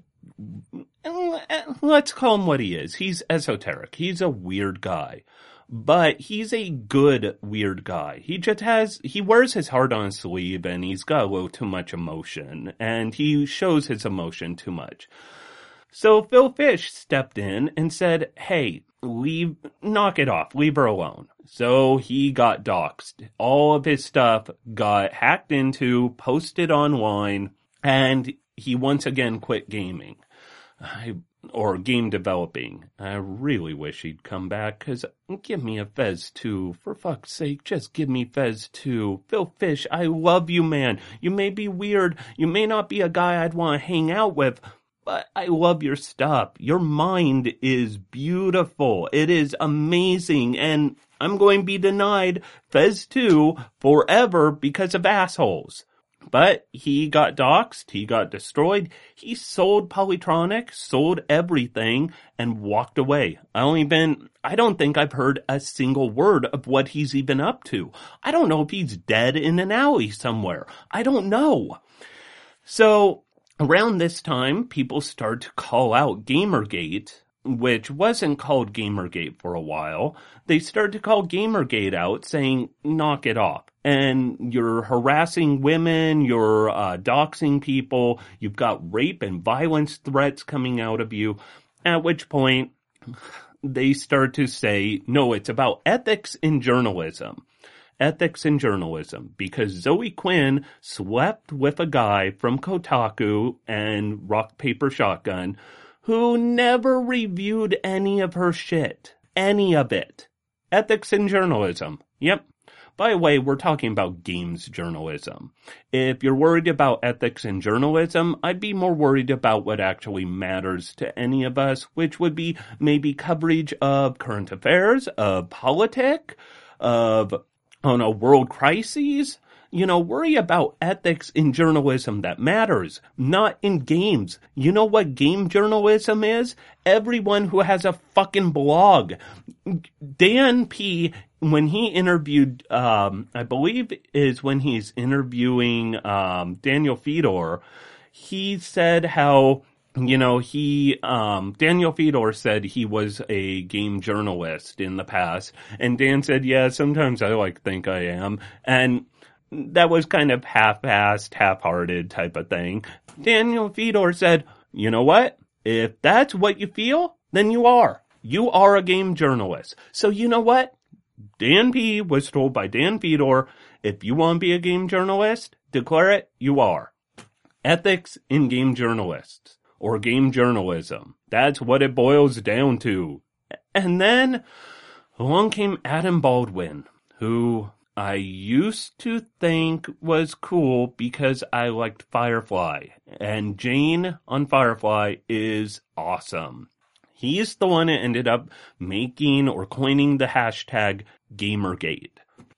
let's call him what he is. He's esoteric. He's a weird guy. But he's a good weird guy. He just has, he wears his heart on his sleeve and he's got a little too much emotion. And he shows his emotion too much. So Phil Fish stepped in and said, hey, leave, knock it off, leave her alone. So he got doxxed. All of his stuff got hacked into, posted online, and he once again quit gaming. I, or game developing. I really wish he'd come back, because give me a Fez two. For fuck's sake, just give me Fez two. Phil Fish, I love you, man. You may be weird. You may not be a guy I'd want to hang out with, but I love your stuff. Your mind is beautiful. It is amazing. And I'm going to be denied Fez two forever because of assholes. But he got doxxed. He got destroyed. He sold Polytronic, sold everything, and walked away. I don't even, I don't think I've heard a single word of what he's even up to. I don't know if he's dead in an alley somewhere. I don't know. So around this time, people started to call out Gamergate, which wasn't called Gamergate for a while. They started to call Gamergate out, saying, knock it off. And you're harassing women, you're uh, doxing people, you've got rape and violence threats coming out of you. At which point, they start to say, no, it's about ethics in journalism. Ethics in journalism, because Zoe Quinn slept with a guy from Kotaku and Rock Paper Shotgun who never reviewed any of her shit. Any of it. Ethics in journalism. Yep. By the way, we're talking about games journalism. If you're worried about ethics in journalism, I'd be more worried about what actually matters to any of us, which would be maybe coverage of current affairs, of politics, of, oh no, world crises. You know, worry about ethics in journalism that matters, not in games. You know what game journalism is? Everyone who has a fucking blog. Dan P., when he interviewed, um, I believe is when he's interviewing um, Daniel Fedor, he said how, you know, he, um, Daniel Fedor said he was a game journalist in the past. And Dan said, yeah, sometimes I like think I am. And that was kind of half-assed, half-hearted type of thing. Daniel Fedor said, you know what? If that's what you feel, then you are. You are a game journalist. So you know what? Dan P. was told by Dan Fedor, if you want to be a game journalist, declare it, you are. Ethics in game journalists, or game journalism. That's what it boils down to. And then, along came Adam Baldwin, who I used to think was cool because I liked Firefly, and Jane on Firefly is awesome. He's the one that ended up making or coining the hashtag Gamergate.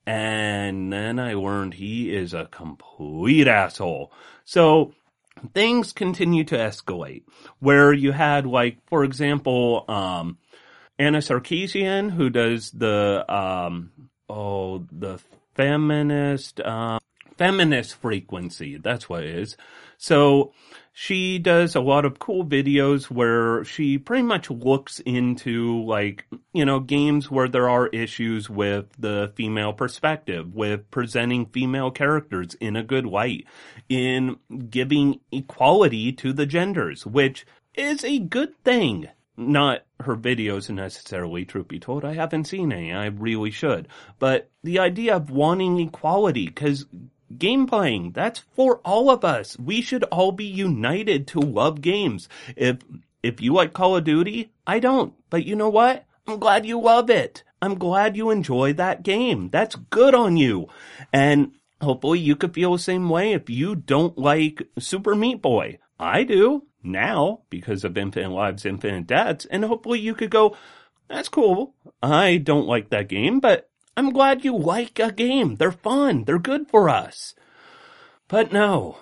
And then I learned he is a complete asshole. So things continue to escalate, where you had, like, for example, um, Anna Sarkeesian, who does the, um, oh, the feminist, um, feminist frequency. That's what it is. So she does a lot of cool videos where she pretty much looks into, like, you know, games where there are issues with the female perspective, with presenting female characters in a good light, in giving equality to the genders, which is a good thing. Not her videos necessarily, truth be told. I haven't seen any. I really should. But the idea of wanting equality, because game playing, that's for all of us. We should all be united to love games. If if you like Call of Duty, I don't. But you know what? I'm glad you love it. I'm glad you enjoy that game. That's good on you. And hopefully you could feel the same way if you don't like Super Meat Boy. I do. Now, because of Infinite Lives, Infinite Deaths, and hopefully you could go, that's cool. I don't like that game, but I'm glad you like a game. They're fun. They're good for us. But no,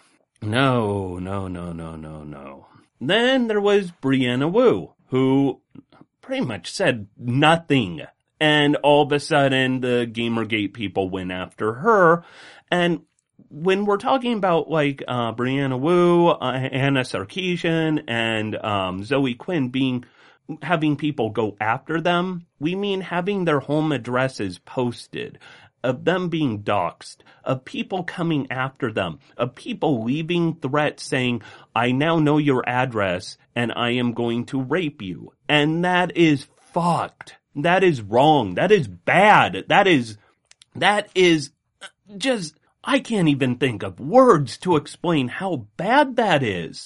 no, no, no, no, no, no. Then there was Brianna Wu, who pretty much said nothing. And all of a sudden, the Gamergate people went after her. And when we're talking about, like, uh, Brianna Wu, uh, Anna Sarkeesian, and um, Zoe Quinn being, having people go after them, we mean having their home addresses posted, of them being doxxed, of people coming after them, of people leaving threats saying, I now know your address, and I am going to rape you. And that is fucked. That is wrong. That is bad. That is, that is just, I can't even think of words to explain how bad that is.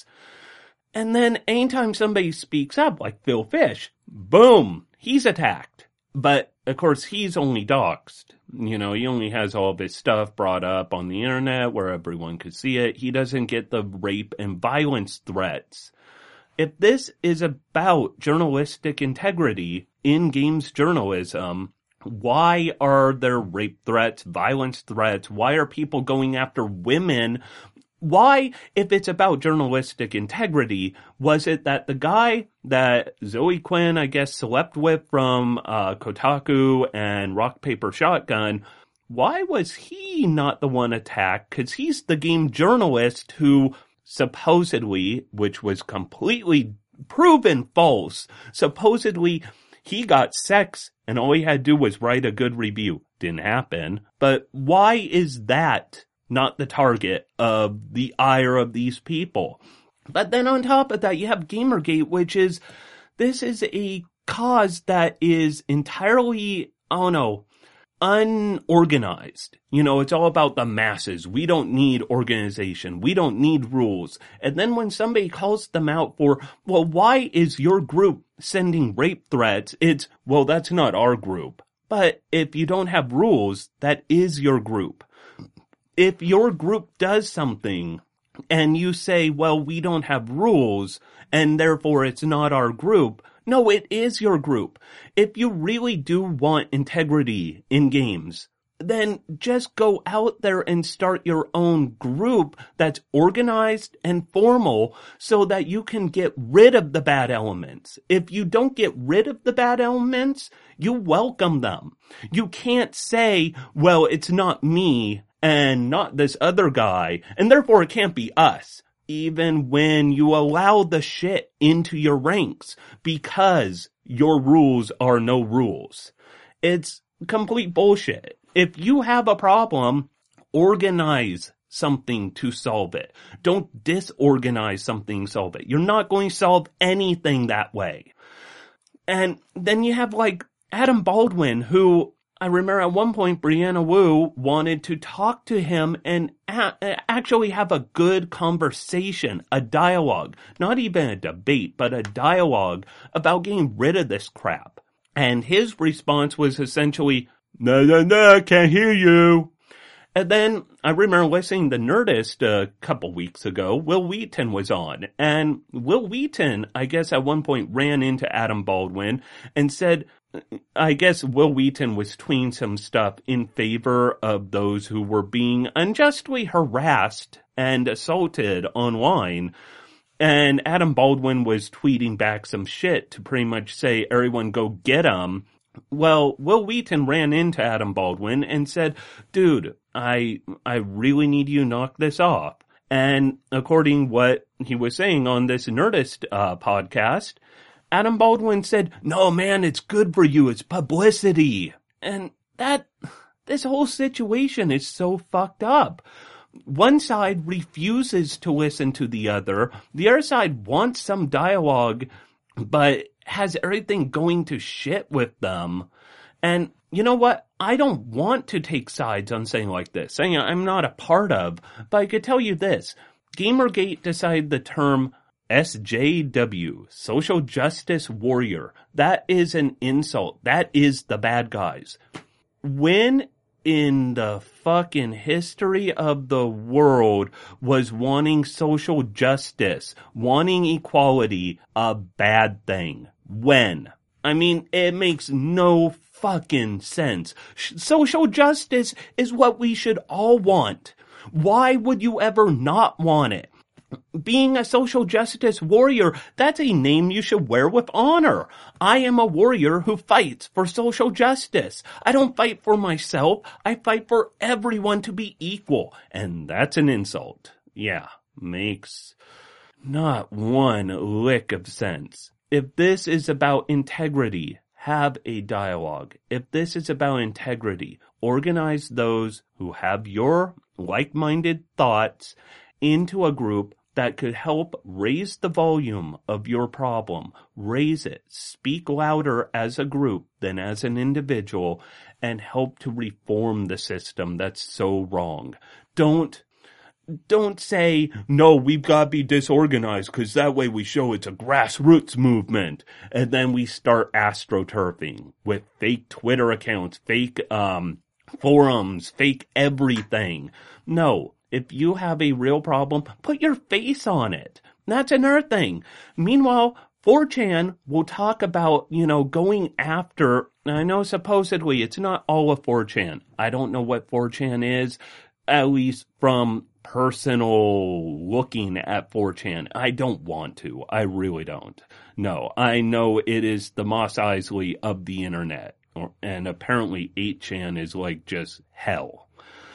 And then anytime somebody speaks up, like Phil Fish, boom, he's attacked. But, of course, he's only doxxed. You know, he only has all of his stuff brought up on the internet where everyone could see it. He doesn't get the rape and violence threats. If this is about journalistic integrity in games journalism, why are there rape threats, violence threats? Why are people going after women? Why, if it's about journalistic integrity, was it that the guy that Zoe Quinn, I guess, slept with from uh, Kotaku and Rock, Paper, Shotgun, why was he not the one attacked? Because he's the game journalist who supposedly, which was completely proven false, supposedly he got sex and all he had to do was write a good review. Didn't happen. But why is that not the target of the ire of these people? But then on top of that, you have Gamergate, which is, this is a cause that is entirely, I don't know, unorganized. You know, it's all about the masses. We don't need organization. We don't need rules. And then when somebody calls them out for, well, why is your group sending rape threats? It's, well, that's not our group. But if you don't have rules, that is your group. If your group does something and you say, well, we don't have rules and therefore it's not our group, no, it is your group. If you really do want integrity in games, then just go out there and start your own group that's organized and formal so that you can get rid of the bad elements. If you don't get rid of the bad elements, you welcome them. You can't say, well, it's not me and not this other guy, and therefore it can't be us. Even when you allow the shit into your ranks because your rules are no rules. It's complete bullshit. If you have a problem, organize something to solve it. Don't disorganize something to solve it. You're not going to solve anything that way. And then you have, like, Adam Baldwin, who I remember at one point Brianna Wu wanted to talk to him and a- actually have a good conversation, a dialogue, not even a debate, but a dialogue about getting rid of this crap. And his response was essentially, no, no, no, can't hear you. And then I remember listening to Nerdist a couple weeks ago. Will Wheaton was on. And Will Wheaton, I guess at one point ran into Adam Baldwin and said, I guess Will Wheaton was tweeting some stuff in favor of those who were being unjustly harassed and assaulted online. And Adam Baldwin was tweeting back some shit to pretty much say, everyone go get him. Well, Will Wheaton ran into Adam Baldwin and said, dude, I I really need you to knock this off. And according what he was saying on this Nerdist uh, podcast, Adam Baldwin said, no, man, it's good for you. It's publicity. And that, this whole situation is so fucked up. One side refuses to listen to the other. The other side wants some dialogue, but has everything going to shit with them. And you know what? I don't want to take sides on something like this, saying I'm not a part of, but I could tell you this. Gamergate decided the term S J W, Social Justice Warrior. That is an insult. That is the bad guys. When in the fucking history of the world was wanting social justice, wanting equality, a bad thing? When? I mean, it makes no fucking sense. Social justice is what we should all want. Why would you ever not want it? Being a social justice warrior, that's a name you should wear with honor. I am a warrior who fights for social justice. I don't fight for myself. I fight for everyone to be equal. And that's an insult. Yeah, makes not one lick of sense. If this is about integrity, have a dialogue. If this is about integrity, organize those who have your like-minded thoughts into a group that could help raise the volume of your problem. Raise it. Speak louder as a group than as an individual and help to reform the system that's so wrong. Don't Don't say, no, we've got to be disorganized because that way we show it's a grassroots movement. And then we start astroturfing with fake Twitter accounts, fake um forums, fake everything. No, if you have a real problem, put your face on it. That's another thing. Meanwhile, four chan will talk about, you know, going after, I know supposedly it's not all of four chan. I don't know what four chan is, at least from personal looking at four chan. I don't want to. I really don't. No, I know it is the Mos Eisley of the internet. And apparently eight chan is like just hell.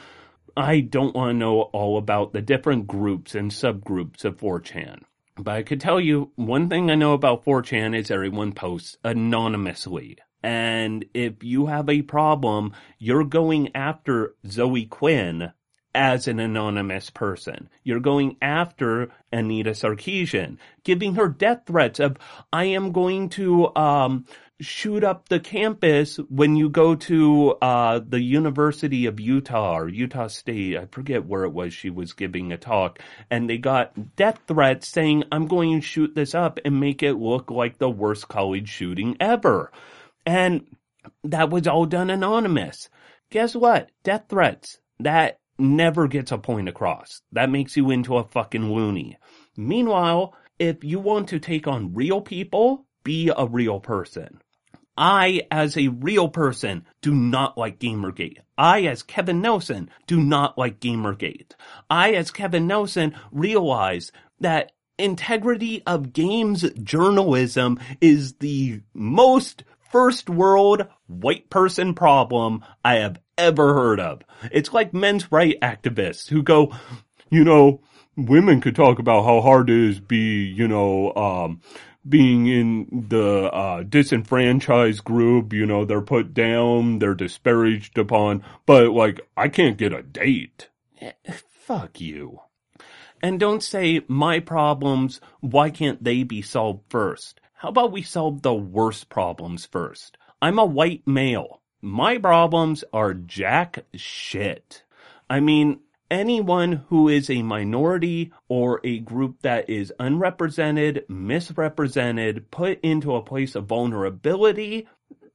I don't want to know all about the different groups and subgroups of four chan. But I could tell you one thing I know about four chan is everyone posts anonymously. And if you have a problem, you're going after Zoe Quinn as an anonymous person. You're going after Anita Sarkeesian, giving her death threats of, I am going to um shoot up the campus when you go to uh the University of Utah or Utah State. I forget where it was she was giving a talk. And they got death threats saying, I'm going to shoot this up and make it look like the worst college shooting ever. And that was all done anonymous. Guess what? Death threats. That never gets a point across. That makes you into a fucking loony. Meanwhile, if you want to take on real people, be a real person. I, as a real person, do not like Gamergate. I, as Kevin Nelson, do not like Gamergate. I, as Kevin Nelson, realize that integrity of games journalism is the most first world white person problem I have ever heard of. It's like men's right activists who go, you know, women could talk about how hard it is be, you know, um, being in the uh, disenfranchised group, you know, they're put down, they're disparaged upon, but like, I can't get a date. Fuck you. And don't say my problems, why can't they be solved first? How about we solve the worst problems first? I'm a white male. My problems are jack shit. I mean, anyone who is a minority or a group that is unrepresented, misrepresented, put into a place of vulnerability,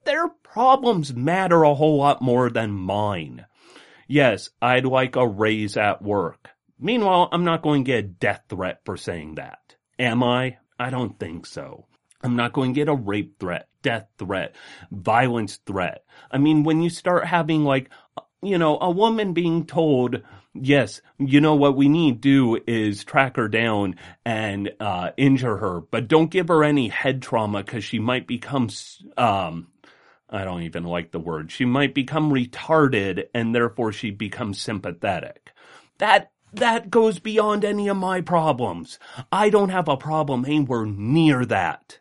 their problems matter a whole lot more than mine. Yes, I'd like a raise at work. Meanwhile, I'm not going to get a death threat for saying that. Am I? I don't think so. I'm not going to get a rape threat, death threat, violence threat. I mean, when you start having, like, you know, a woman being told, yes, you know, what we need to do is track her down and uh injure her, but don't give her any head trauma because she might become, um, I don't even like the word, she might become retarded and therefore she becomes sympathetic. That That goes beyond any of my problems. I don't have a problem anywhere near that.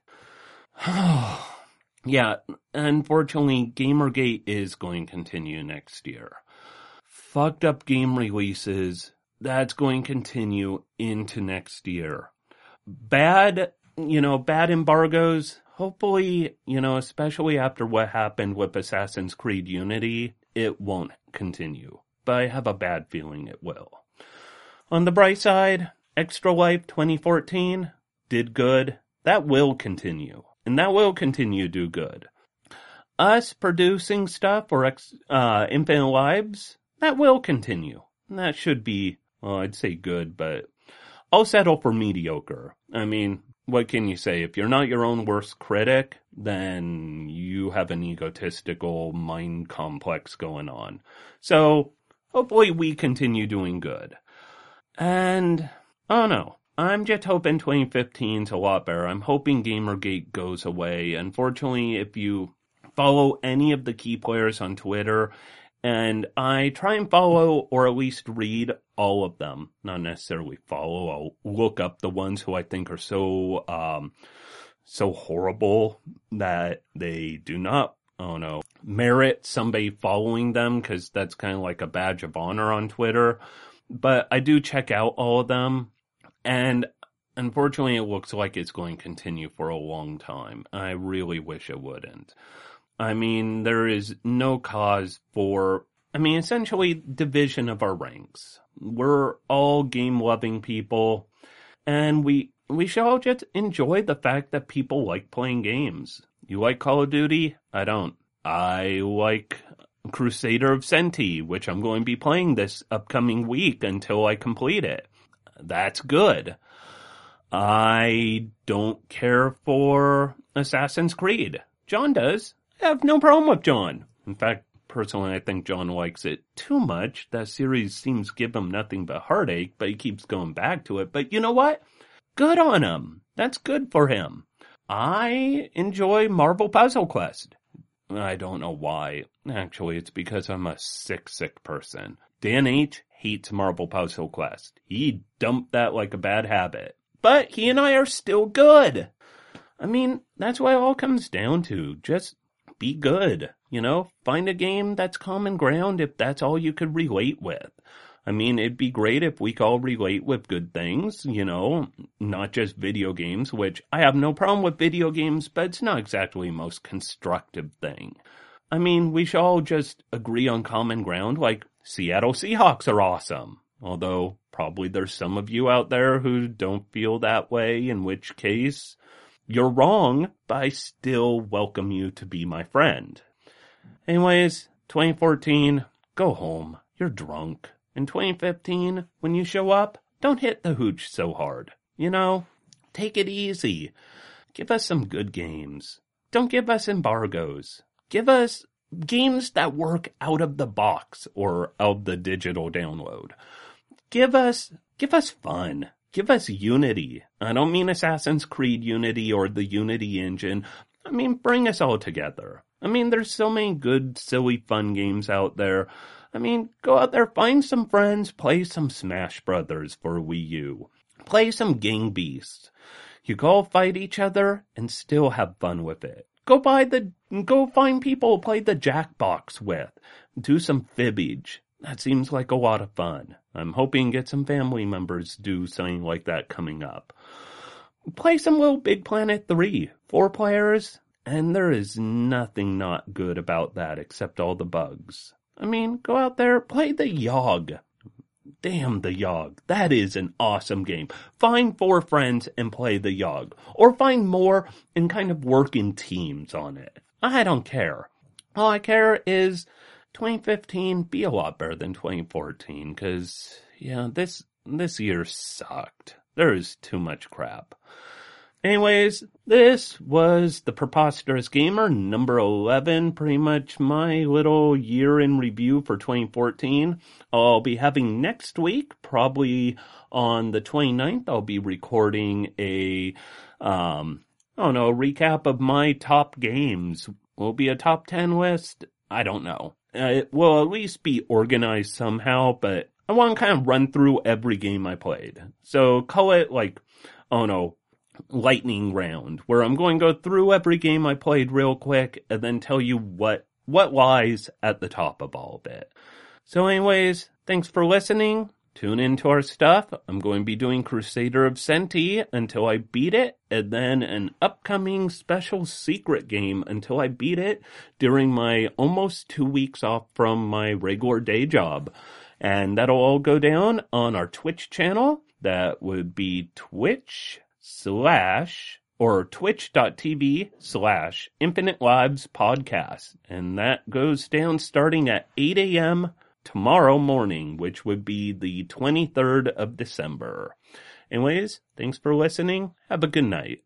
Yeah, unfortunately, Gamergate is going to continue next year. Fucked up game releases, that's going to continue into next year. Bad, you know, bad embargoes, hopefully, you know, especially after what happened with Assassin's Creed Unity, it won't continue. But I have a bad feeling it will. On the bright side, Extra Life twenty fourteen did good. That will continue. And that will continue to do good. Us producing stuff for uh, Infinite Lives, that will continue. And that should be, well, I'd say good, but I'll settle for mediocre. I mean, what can you say? If you're not your own worst critic, then you have an egotistical mind complex going on. So, hopefully we continue doing good. And, oh no, I'm just hoping twenty fifteen's a lot better. I'm hoping Gamergate goes away. Unfortunately, if you follow any of the key players on Twitter, and I try and follow or at least read all of them, not necessarily follow, I'll look up the ones who I think are so, um, so horrible that they do not, oh no, merit somebody following them, because that's kind of like a badge of honor on Twitter. But I do check out all of them, and unfortunately it looks like it's going to continue for a long time. I really wish it wouldn't. I mean, there is no cause for, I mean, essentially division of our ranks. We're all game-loving people, and we we should all just enjoy the fact that people like playing games. You like Call of Duty? I don't. I like Crusader of Senti, which I'm going to be playing this upcoming week until I complete it. That's good. I don't care for Assassin's Creed. John does. I have no problem with John. In fact, personally, I think John likes it too much. That series seems to give him nothing but heartache, but he keeps going back to it. But you know what? Good on him. That's good for him. I enjoy Marvel Puzzle Quest. I don't know why. Actually, it's because I'm a sick, sick person. Dan H. hates Marvel Puzzle Quest. He dumped that like a bad habit. But he and I are still good. I mean, that's what it all comes down to. Just be good. You know, find a game that's common ground if that's all you could relate with. I mean, it'd be great if we could all relate with good things, you know, not just video games, which I have no problem with video games, but it's not exactly the most constructive thing. I mean, we should all just agree on common ground, like Seattle Seahawks are awesome. Although, probably there's some of you out there who don't feel that way, in which case, you're wrong, but I still welcome you to be my friend. Anyways, twenty fourteen, go home. You're drunk. In twenty fifteen, when you show up, don't hit the hooch so hard. You know, take it easy. Give us some good games. Don't give us embargoes. Give us games that work out of the box or out of the digital download. Give us, give us fun. Give us Unity. I don't mean Assassin's Creed Unity or the Unity engine. I mean, bring us all together. I mean, there's so many good, silly, fun games out there. I mean, go out there, find some friends, play some Smash Brothers for Wii U. Play some Gang Beasts. You go fight each other and still have fun with it. Go buy the, go find people to play the Jackbox with. Do some fibbage. That seems like a lot of fun. I'm hoping to get some family members do something like that coming up. Play some Little Big Planet three. Four players, and there is nothing not good about that except all the bugs. I mean, go out there, play the Yogg. Damn the Yogg. That is an awesome game. Find four friends and play the Yogg. Or find more and kind of work in teams on it. I don't care. All I care is twenty fifteen be a lot better than twenty fourteen, because, yeah, this, this year sucked. There is too much crap. Anyways, this was the Preposterous Gamer, number eleven, pretty much my little year in review for twenty fourteen. I'll be having next week, probably on the twenty-ninth, I'll be recording a, um, I don't know, a recap of my top games. Will it be a top ten list? I don't know. Uh, it will at least be organized somehow, but I want to kind of run through every game I played. So call it like, I don't know, lightning round, where I'm going to go through every game I played real quick and then tell you what what lies at the top of all of it. So anyways, thanks for listening. Tune into our stuff. I'm going to be doing Crusader of Senti until I beat it, and then an upcoming special secret game until I beat it during my almost two weeks off from my regular day job. And that'll all go down on our Twitch channel. That would be Twitch slash or twitch.tv slash Infinite Lives Podcast. And that goes down starting at eight a.m. tomorrow morning, which would be the twenty-third of December. Anyways, thanks for listening. Have a good night.